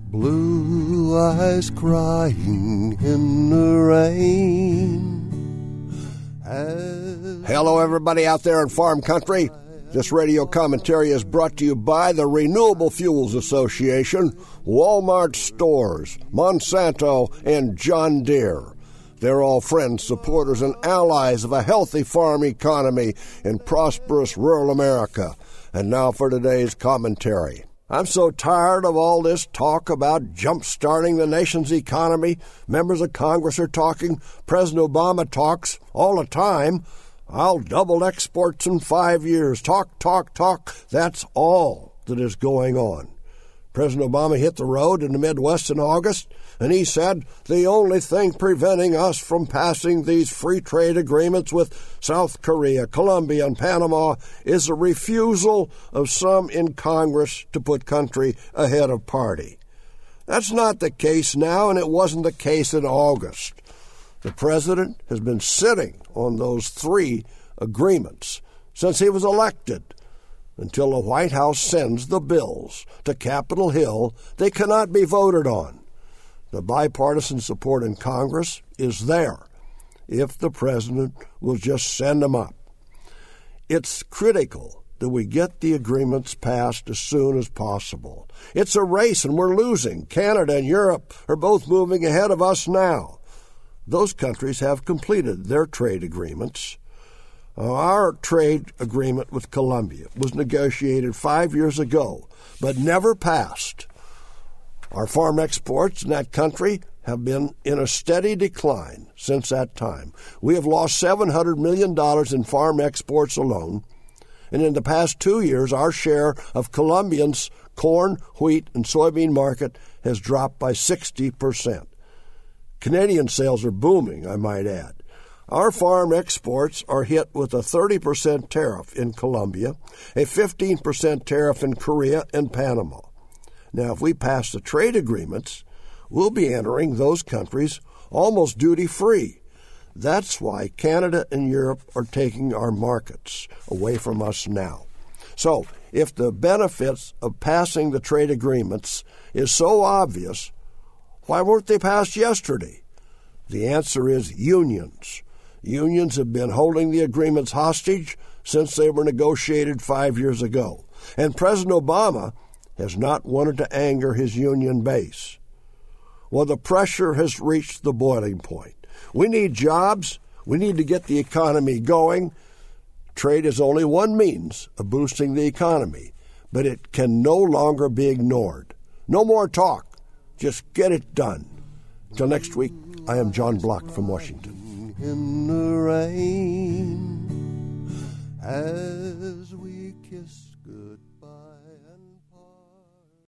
Blue eyes crying in the rain. Hello, everybody out there in farm country. This radio commentary is brought to you by the Renewable Fuels Association, Walmart Stores, Monsanto, and John Deere. They're all friends, supporters, and allies of a healthy farm economy in prosperous rural America. And now for today's commentary. I'm so tired of all this talk about jump-starting the nation's economy. Members of Congress are talking. President Obama talks all the time. I'll double exports in 5 years. Talk, talk, talk. That's all that is going on. President Obama hit the road in the Midwest in August, and he said the only thing preventing us from passing these free trade agreements with South Korea, Colombia, and Panama is a refusal of some in Congress to put country ahead of party. That's not the case now, and it wasn't the case in August. The president has been sitting on those 3 agreements since he was elected. Until the White House sends the bills to Capitol Hill, they cannot be voted on. The bipartisan support in Congress is there if the president will just send them up. It's critical that we get the agreements passed as soon as possible. It's a race and we're losing. Canada and Europe are both moving ahead of us now. Those countries have completed their trade agreements. Our trade agreement with Colombia was negotiated 5 years ago, but never passed. Our farm exports in that country have been in a steady decline since that time. We have lost $700 million in farm exports alone, and in the past 2 years, our share of Colombians' corn, wheat, and soybean market has dropped by 60%. Canadian sales are booming, I might add. Our farm exports are hit with a 30% tariff in Colombia, a 15% tariff in Korea and Panama. Now, if we pass the trade agreements, we'll be entering those countries almost duty-free. That's why Canada and Europe are taking our markets away from us now. So, if the benefits of passing the trade agreements is so obvious, why weren't they passed yesterday? The answer is unions. Unions have been holding the agreements hostage since they were negotiated 5 years ago. And President Obama has not wanted to anger his union base. Well, the pressure has reached the boiling point. We need jobs. We need to get the economy going. Trade is only one means of boosting the economy, but it can no longer be ignored. No more talk. Just get it done. Until next week, I am John Block from Washington. In the rain as we kiss goodbye.